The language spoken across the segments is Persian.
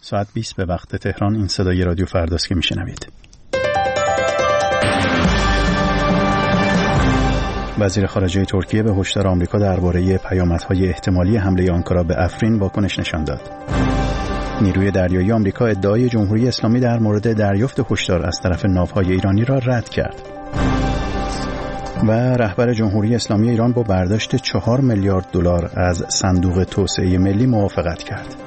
ساعت 20 به وقت تهران. این صدای رادیو فرداست که میشنوید. وزیر خارجه ترکیه به هشدار آمریکا درباره پیامدهای احتمالی حمله آنکارا به افرین واکنش نشان داد. نیروی دریایی آمریکا ادعای جمهوری اسلامی در مورد دریافت هشدار از طرف ناوهای ایرانی را رد کرد. و رهبر جمهوری اسلامی ایران با برداشت 4 میلیارد دلار از صندوق توسعه ملی موافقت کرد.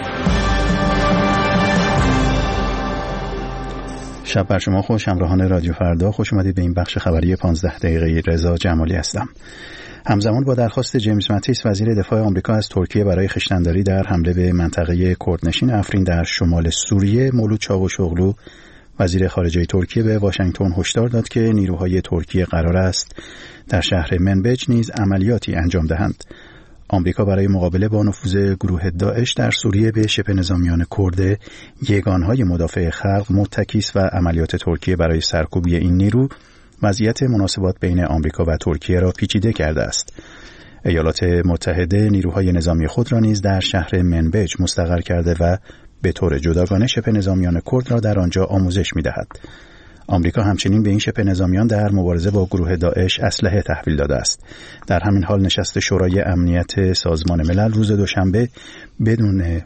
شب بر شما خوش. همراهان رادیو فردا خوش اومدید به این بخش خبری 15 دقیقه‌ای. رضا جمالی هستم. همزمان با درخواست جیمز ماتیس وزیر دفاع آمریکا از ترکیه برای خشتنداری در حمله به منطقه کردنشین افرین در شمال سوریه، مولود چاوشوغلو وزیر خارجه ترکیه به واشنگتن هشدار داد که نیروهای ترکیه قرار است در شهر منبج نیز عملیاتی انجام دهند. آمریکا برای مقابله با نفوذ گروه داعش در سوریه به شبه نظامیان کرد یگانهای مدافع خلق متکی است و عملیات ترکیه برای سرکوبی این نیرو وضعیت مناسبات بین آمریکا و ترکیه را پیچیده کرده است. ایالات متحده نیروهای نظامی خود را نیز در شهر منبج مستقر کرده و به طور جداگانه شبه نظامیان کرد را در آنجا آموزش می‌دهد. آمریکا همچنین به این شبه نظامیان در مبارزه با گروه داعش اسلحه تحویل داده است. در همین حال نشست شورای امنیت سازمان ملل روز دوشنبه بدون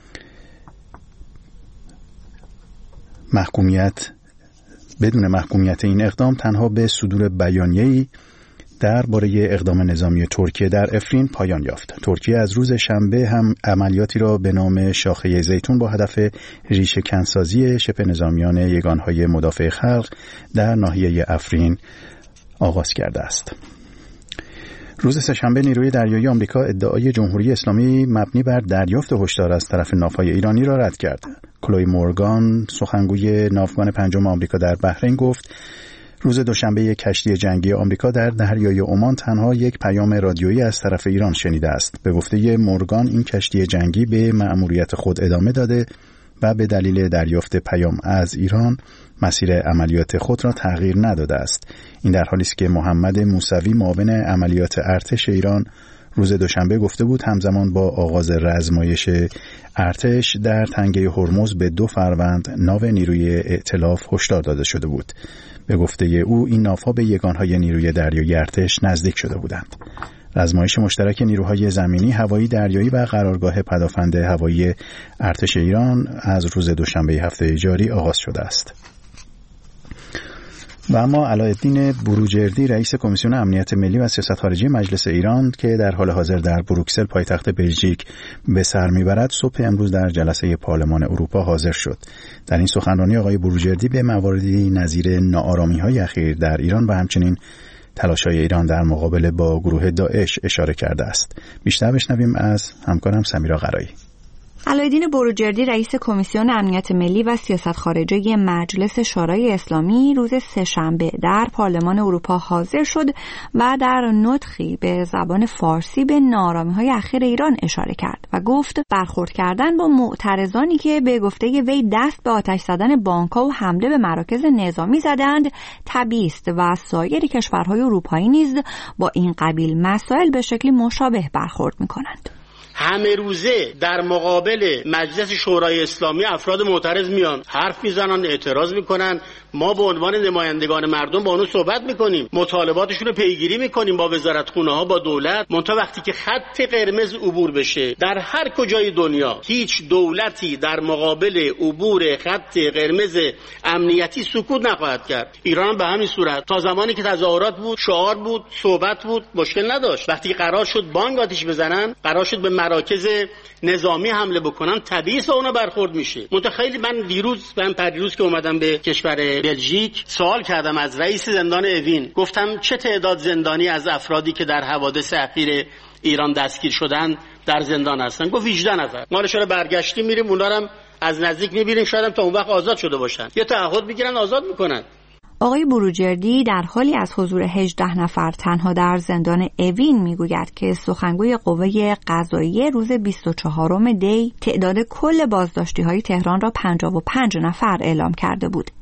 محکومیت این اقدام تنها به صدور بیانیه‌ای درباره اقدام نظامی ترکیه در افرین پایان یافت. ترکیه از روز شنبه هم عملیاتی را به نام شاخه زیتون با هدف ریشه کنسازی شبه نظامیان یگانهای مدافع خلق در ناحیه افرین آغاز کرده است. روز سه‌شنبه نیروی دریایی آمریکا ادعای جمهوری اسلامی مبنی بر دریافت هشدار از طرف ناوهای ایرانی را رد کرد. کلوی مورگان سخنگوی ناوگان پنجم آمریکا در بحرین گفت روز دوشنبه یک کشتی جنگی آمریکا در دریای عمان تنها یک پیام رادیویی از طرف ایران شنیده است. به گفته مورگان این کشتی جنگی به مأموریت خود ادامه داده و به دلیل دریافت پیام از ایران مسیر عملیات خود را تغییر نداده است. این در حالی است که محمد موسوی معاون عملیات ارتش ایران روز دوشنبه گفته بود همزمان با آغاز رزمایش ارتش در تنگه هرمز به 2 فروند ناو نیروی ائتلاف هشدار داده شده بود. به گفته او این ناوها به یگانهای نیروی دریایی ارتش نزدیک شده بودند. رزمایش مشترک نیروهای زمینی، هوایی، دریایی و قرارگاه پدافند هوایی ارتش ایران از روز دوشنبه هفته جاری آغاز شده است. و اما علایالدین بروجردی رئیس کمیسیون امنیت ملی و سیاست خارجی مجلس ایران که در حال حاضر در بروکسل پایتخت بلژیک به سر میبرد صبح امروز در جلسه پارلمان اروپا حاضر شد. در این سخنرانی آقای بروجردی به مواردی نظیر ناآرامی‌های اخیر در ایران و همچنین تلاش‌های ایران در مقابله با گروه داعش اشاره کرده است. بیشتر بشنویم از همکارم سمیرا قرایی. علایالدین بروجردی رئیس کمیسیون امنیت ملی و سیاست خارجی مجلس شورای اسلامی روز سه‌شنبه در پارلمان اروپا حاضر شد و در نطقی به زبان فارسی به ناآرامی‌های اخیر ایران اشاره کرد و گفت برخورد کردن با معترضانی که به گفته وی دست به آتش زدن بانک‌ها و حمله به مراکز نظامی زدند طبیعی است و سایر کشورهای اروپایی نیز با این قبیل مسائل به شکلی مشابه برخورد می‌کنند. همه روزه در مقابل مجلس شورای اسلامی افراد معترض میان، حرف میزنن، اعتراض میکنن. ما به عنوان نمایندگان مردم با اونها صحبت میکنیم، مطالباتشون رو پیگیری میکنیم با وزارتخونه ها، با دولت. منتها وقتی که خط قرمز عبور بشه در هر کجای دنیا، هیچ دولتی در مقابل عبور خط قرمز امنیتی سکوت نخواهد کرد. ایران به همین صورت تا زمانی که تظاهرات بود، شعار بود، صحبت بود، مشکل نداشت. وقتی قرار شد بانگ آتش بزنن، قرار شد به مراکز نظامی حمله بکنن، طبیعی است اونا برخورد میشه. خیلی من پریروز که اومدم به کشور بلژیک سوال کردم از رئیس زندان اوین، گفتم چه تعداد زندانی از افرادی که در حوادث اخیر ایران دستگیر شدن در زندان هستن؟ گفت 18 نفر. ما رو برگشتیم میریم اونا رو از نزدیک میبینیم، شاید تا اون وقت آزاد شده باشن، یا تعهد میگیرن آزاد میکنن. آقای بروجردی در حالی از حضور 18 نفر تنها در زندان اوین میگوید که سخنگوی قوه قضاییه روز 24 دی تعداد کل بازداشتی‌های تهران را 55 نفر اعلام کرده بود.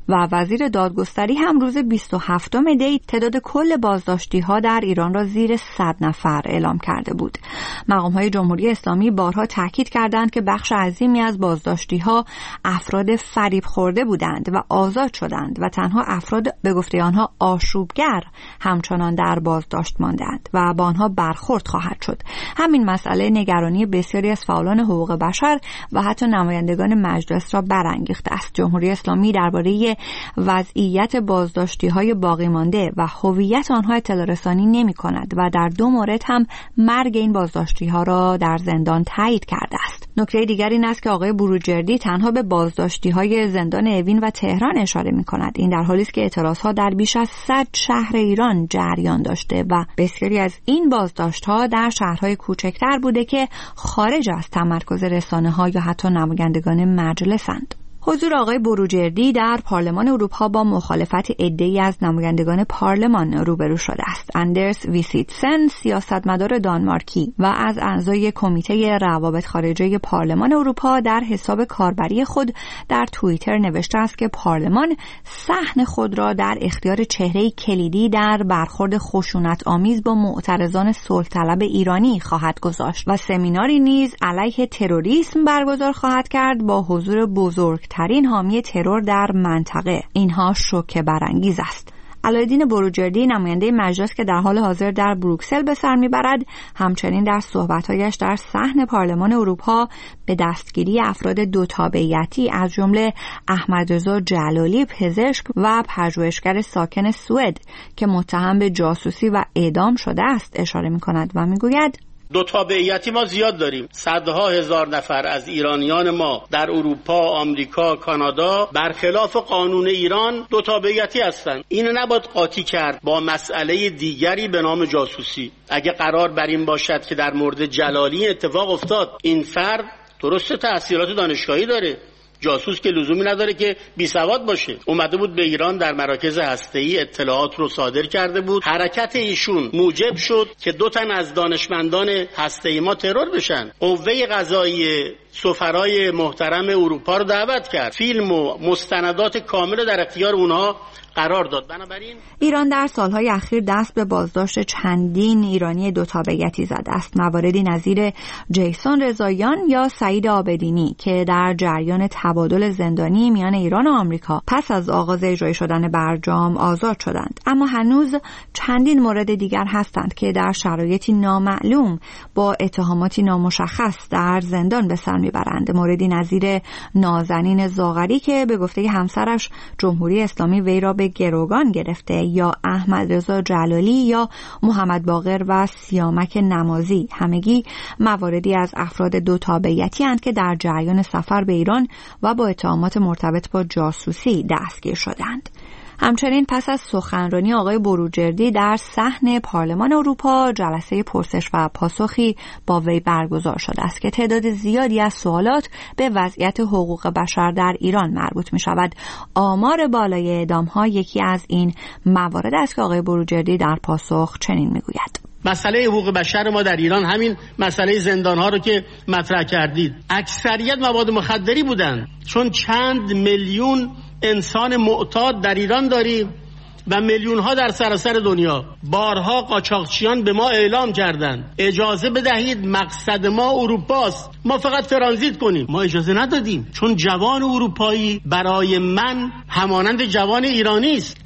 و وزیر دادگستری هم روز 27 دی تعداد کل بازداشتی‌ها در ایران را زیر 100 نفر اعلام کرده بود. مقام‌های جمهوری اسلامی بارها تاکید کردند که بخش عظیمی از بازداشتی‌ها افراد فریب خورده بودند و آزاد شدند و تنها افراد به گفته آنها آشوبگر همچنان در بازداشت ماندند و با آنها برخورد خواهد شد. همین مسئله نگرانی بسیاری از فعالان حقوق بشر و حتی نمایندگان مجلس را برانگیخته است. جمهوری اسلامی درباره وضعیت بازداشتی‌های باقی مانده و هویت آنها اطلاع رسانی نمی‌کند و در 2 مورد هم مرگ این بازداشتی‌ها را در زندان تایید کرده است. نکته دیگر این است که آقای بروجردی تنها به بازداشتی‌های زندان اوین و تهران اشاره می‌کند. این در حالی است که اعتراض‌ها در بیش از 100 شهر ایران جریان داشته و بسیاری از این بازداشت‌ها در شهرهای کوچکتر بوده که خارج از تمرکز رسانه‌ها یا حتی نمایندگان مجلسند. حضور آقای بروجردی در پارلمان اروپا با مخالفت عده‌ای از نمایندگان پارلمان روبرو شده است. اندرس ویسیتسن، سیاستمدار دانمارکی و از اعضای کمیته روابط خارجه پارلمان اروپا، در حساب کاربری خود در توییتر نوشته است که پارلمان صحن خود را در اختیار چهره‌ای کلیدی در برخورد خشونت‌آمیز با معترضان صلح طلب ایرانی خواهد گذاشت و سمیناری نیز علیه تروریسم برگزار خواهد کرد با حضور بزرگترین حامی ترور در منطقه. اینها شوکه برانگیز است. علایالدین بروجردی، نماینده مجلس که در حال حاضر در بروکسل به سر میبرد، همچنین در صحبت‌هایش در صحن پارلمان اروپا به دستگیری افراد 2 تابعیتی از جمله احمدرضا جلالی، پزشک و پژوهشگر ساکن سوئد که متهم به جاسوسی و اعدام شده است اشاره می‌کند و می‌گوید 2 تابعیتی ما زیاد داریم. صدها هزار نفر از ایرانیان ما در اروپا، آمریکا، کانادا برخلاف قانون ایران 2 تابعیتی هستند. اینو نباید قاطی کرد با مسئله دیگری به نام جاسوسی. اگه قرار بر این باشد که در مورد جلالی اتفاق افتاد، این فرد درسته تحصیلات دانشگاهی داره، جاسوس که لزومی نداره که بی سواد باشه. اومده بود به ایران در مراکز هسته‌ای اطلاعات رو صادر کرده بود. حرکت ایشون موجب شد که 2 تن از دانشمندان هسته‌ای ما ترور بشن. قوه قضاییه سفرای محترم اروپا رو دعوت کرد، فیلم و مستندات کامل در اختیار اونها قرار داد. بنابراین ایران در سالهای اخیر دست به بازداشت چندین ایرانی 2 تابعیتی زده است. مواردی نظیر جیسون رضاییان یا سعید آبدینی که در جریان تبادل زندانی میان ایران و آمریکا پس از آغاز اجرایی شدن برجام آزاد شدند. اما هنوز چندین مورد دیگر هستند که در شرایطی نامعلوم با اتهاماتی نامشخص در زندان به سر میبرند. موردی نظیر نازنین زاغری که به گفته همسرش جمهوری اسلامی وی را به گروگان گرفته، یا احمدرضا جلالی یا محمد باقر و سیامک نمازی، همگی مواردی از افراد 2 تابعیتی اند که در جریان سفر به ایران و با اتهامات مرتبط با جاسوسی دستگیر شدند. همچنین پس از سخنرانی آقای بروجردی در صحن پارلمان اروپا، جلسه پرسش و پاسخی با وی برگزار شده است که تعداد زیادی از سوالات به وضعیت حقوق بشر در ایران مربوط می شود. آمار بالای اعدام‌ها یکی از این موارد است که آقای بروجردی در پاسخ چنین می گوید: مسئله حقوق بشر ما در ایران همین مسئله زندان‌ها رو که مطرح کردید، اکثریت مواد مخدری بودن، چون چند میلیون انسان معتاد در ایران داریم و میلیون ها در سراسر دنیا. بارها قاچاقچیان به ما اعلام کردند اجازه بدهید، مقصد ما اروپاست، ما فقط ترانزیت کنیم. ما اجازه ندادیم، چون جوان اروپایی برای من همانند جوان ایرانی است.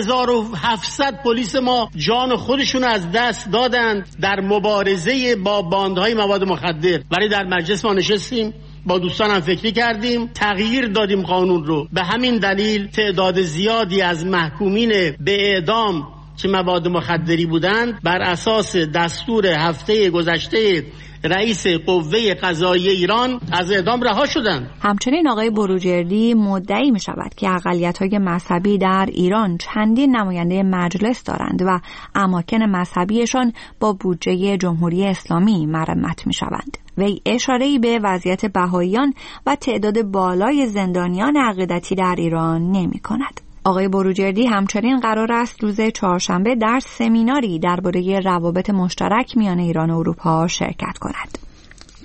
3700 پلیس ما جان خودشون از دست دادند در مبارزه با باندهای مواد مخدر. ولی در مجلس ما نشستیم، با دوستانم فکری کردیم، تغییر دادیم قانون رو. به همین دلیل تعداد زیادی از محکومین به اعدام که مواد مخدری بودند بر اساس دستور هفته گذشته رئیس قوه قضاییه ایران از اعدام رها شدند. همچنین آقای بروجردی مدعی می شود که اقلیت‌های مذهبی در ایران چندین نماینده مجلس دارند و اماکن مذهبیشان با بودجه جمهوری اسلامی مرمت می شوند. وی اشاره‌ای به وضعیت بهائیان و تعداد بالای زندانیان عقیدتی در ایران نمی کند. آقای بروجردی همچنین قرار است روز چهارشنبه در سمیناری درباره روابط مشترک میان ایران و اروپا شرکت کند.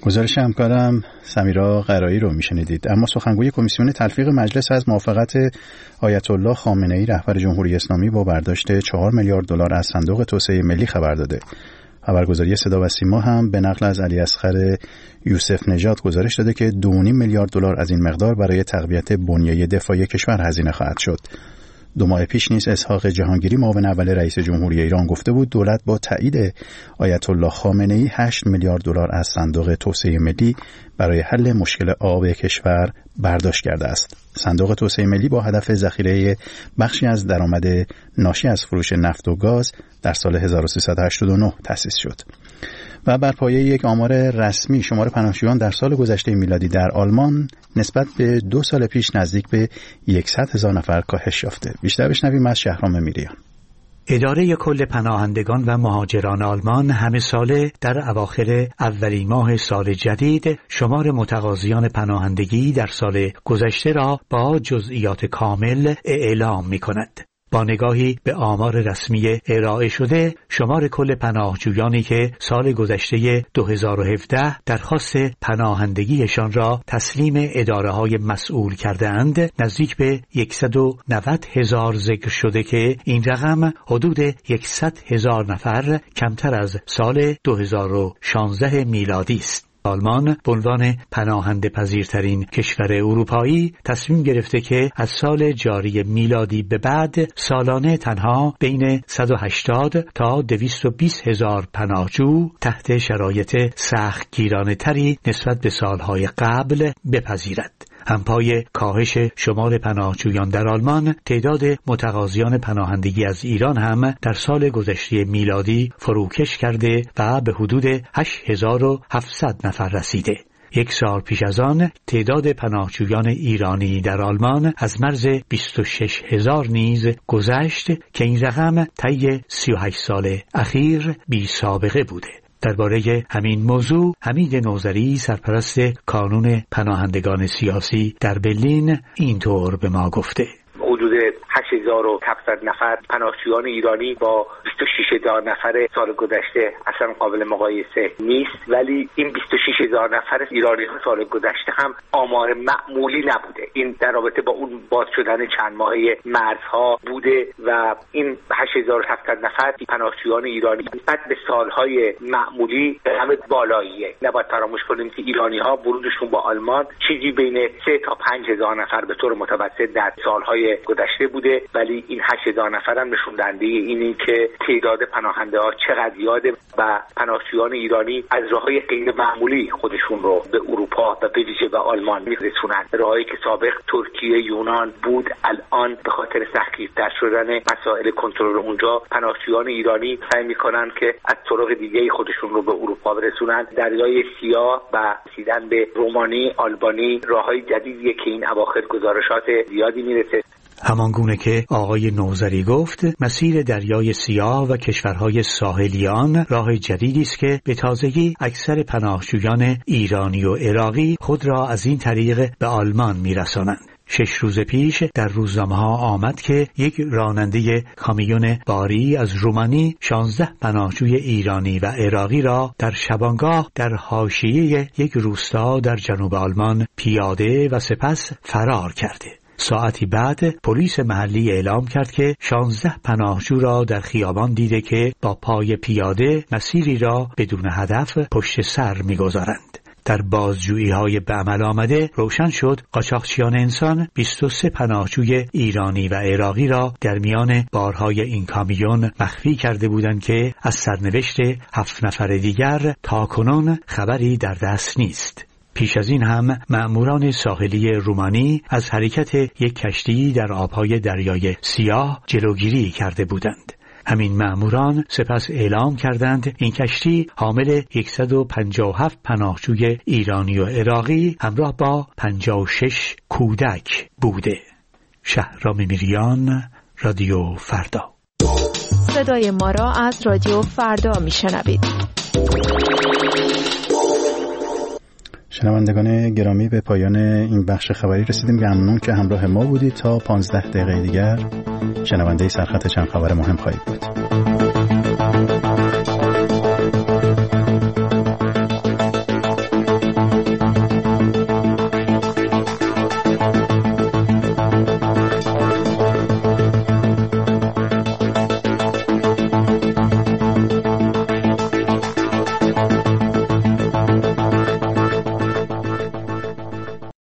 گزارش همکارم سمیرا قرایی رو میشنیدید. اما سخنگوی کمیسیون تلفیق مجلس از موافقت آیت الله خامنه‌ای رهبر جمهوری اسلامی با برداشت 4 میلیارد دلار از صندوق توسعه ملی خبر داده. خبرگزاری صدا و سیما هم به نقل از علیاصغر یوسف نژاد گزارش داده که 2.5 میلیارد دلار از این مقدار برای تقویت بنیه دفاعی کشور هزینه خواهد شد. 2 ماه پیش نیز اسحاق جهانگیری معاون اول رئیس جمهوری ایران گفته بود دولت با تایید آیت الله خامنه‌ای 8 میلیارد دلار از صندوق توسعه ملی برای حل مشکل آب کشور برداشت کرده است. صندوق توسعه ملی با هدف ذخیره بخشی از درآمد ناشی از فروش نفت و گاز در سال 1389 تأسیس شد. و بر پایه یک آمار رسمی شمار پناهجویان در سال گذشته میلادی در آلمان نسبت به 2 سال پیش نزدیک به 100,000 نفر کاهش یافته. بیشتر بشنویم از شهرام میریان. اداره کل پناهندگان و مهاجران آلمان همه ساله در اواخر اولین ماه سال جدید شمار متقاضیان پناهندگی در سال گذشته را با جزئیات کامل اعلام می‌کند. با نگاهی به آمار رسمی ارائه شده، شمار کل پناهجویانی که سال گذشته 2017 درخواست پناهندگیشان را تسلیم اداره‌های مسئول کرده‌اند، نزدیک به 190,000 ذکر شده که این رقم حدود 100,000 نفر کمتر از سال 2016 میلادی است. آلمان به عنوان پناهنده پذیرترین کشور اروپایی تصمیم گرفته که از سال جاری میلادی به بعد سالانه تنها بین 180 تا 220,000 پناهجو تحت شرایط سختگیرانه تری نسبت به سالهای قبل بپذیرد. همپای کاهش شمار پناهجویان در آلمان، تعداد متقاضیان پناهندگی از ایران هم در سال گذشته میلادی فروکش کرده و به حدود 8,700 نفر رسیده. 1 سال پیش از آن تعداد پناهجویان ایرانی در آلمان از مرز 26,000 نیز گذشت که این رقم طی 38 سال اخیر بی سابقه بوده. درباره همین موضوع حمید نوذری سرپرست کانون پناهندگان سیاسی در برلین اینطور به ما گفته: حدود 8,700 نفر پناهجویان ایرانی با 26,000 نفر سال گذشته اصلا قابل مقایسه نیست، ولی این 26,000 نفر ایرانی سال گذشته هم آمار معمولی نبوده. این در رابطه با اون باز شدن چند ماهه مرزها بوده و این 8,700 نفر پناهجویان ایرانی بعد به سالهای معمولی رقم بالاییه. نباید فراموش کنیم که ایرانی‌ها ورودشون با آلمان چیزی بین 3 تا 5,000 نفر به طور متوسط در سالهای گذشته بوده، ولی این 8,000 نفر هم نشون دهنده اینی که تعداد پناهنده ها چقدر زیاده و پناهجویان ایرانی از راههای غیر معمولی خودشون رو به اروپا و به ویژه به آلمان میرسونن. راههایی که سابق ترکیه، یونان بود، الان به خاطر سختگیرتر شدن مسائل کنترل اونجا پناهجویان ایرانی سعی میکنن که از طرق دیگه خودشون رو به اروپا برسونن. دریای سیاه و رسیدن به رومانی، آلبانی راههای جدیدیه که این اواخر گزارشات زیادی میرسه. همانگونه که آقای نوذری گفت، مسیر دریای سیاه و کشورهای ساحلیان راه جدیدی است که به تازگی اکثر پناهجویان ایرانی و عراقی خود را از این طریق به آلمان می‌رسانند. 6 روز پیش در روزنامه‌ها آمد که یک راننده کامیون باری از رومانی 16 پناهجوی ایرانی و عراقی را در شبانگاه در حاشیه یک روستا در جنوب آلمان پیاده و سپس فرار کرده. ساعتی بعد پلیس محلی اعلام کرد که 16 پناهجو را در خیابان دیده که با پای پیاده مسیری را بدون هدف پشت سر می‌گذارند. در بازجویی‌های به عمل آمده روشن شد قاچاقچیان انسان 23 پناهجوی ایرانی و عراقی را در میان بارهای این کامیون مخفی کرده بودند که از سرنوشت 7 نفر دیگر تاکنون خبری در دست نیست. پیش از این هم مأموران ساحلی رومانی از حرکت یک کشتی در آبهای دریای سیاه جلوگیری کرده بودند. همین مأموران سپس اعلام کردند این کشتی حامل 157 پناهجوی ایرانی و عراقی همراه با 56 کودک بوده. شهرام میریان، رادیو فردا. صدای ما را از رادیو فردا میشنوید. شنوندگان گرامی، به پایان این بخش خبری رسیدیم. ممنون که همراه ما بودید. تا 15 دقیقه دیگر شنونده سرخط چند خبر مهم خواهید بود.